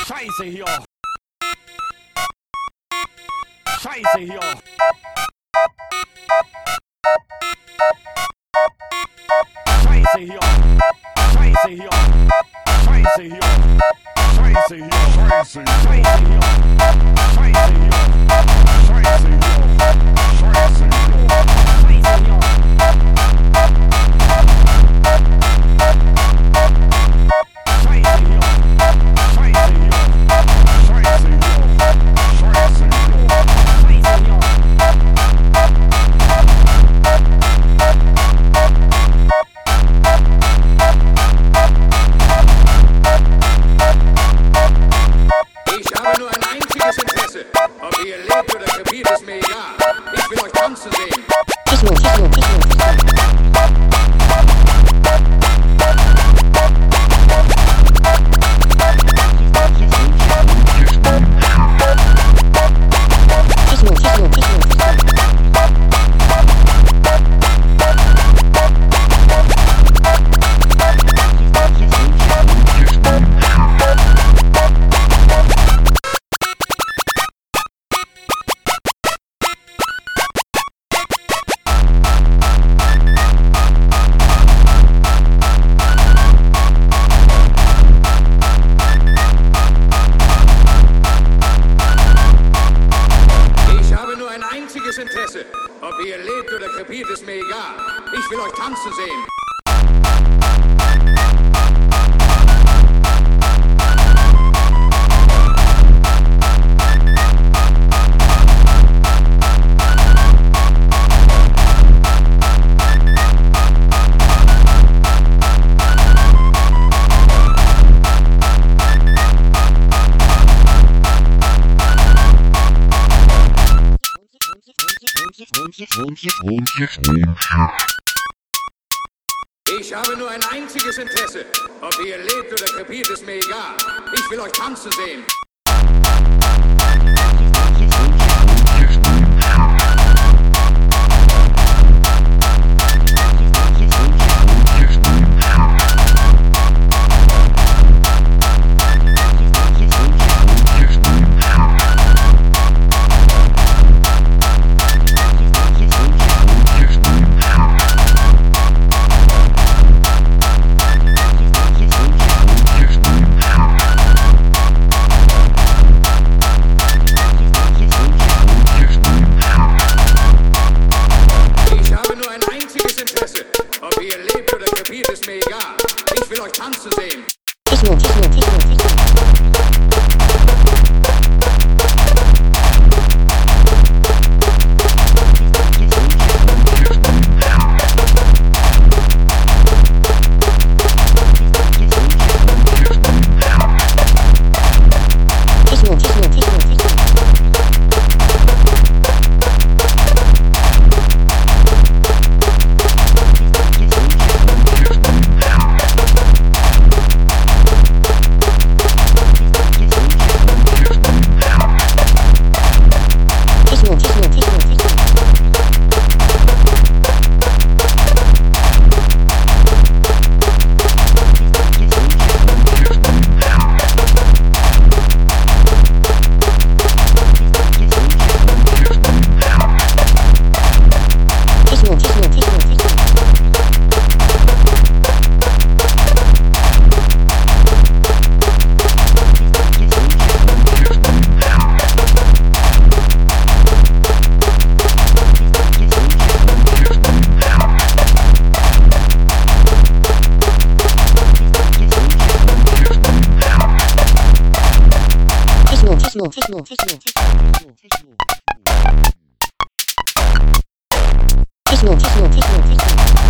Scheiße hier. Scheiße hier. Scheiße hier. Scheiße hier. Scheiße hier. Scheiße hier. Scheiße hier. Scheiße hier. Scheiße hier. Scheiße hier. Scheiße hier. Ich habe nur ein einziges Interesse. Ob ihr lebt oder krepiert, ist mir egal. Ich will euch tanzen sehen. Interesse. Ob ihr lebt oder krepiert, ist mir egal. Ich will euch tanzen sehen. Ich habe nur ein einziges Interesse. Ob ihr lebt oder krepiert, ist mir egal. Ich will euch tanzen sehen. Ob ihr lebt oder krepiert, ist mir egal. Ich will euch tanzen sehen. Techno.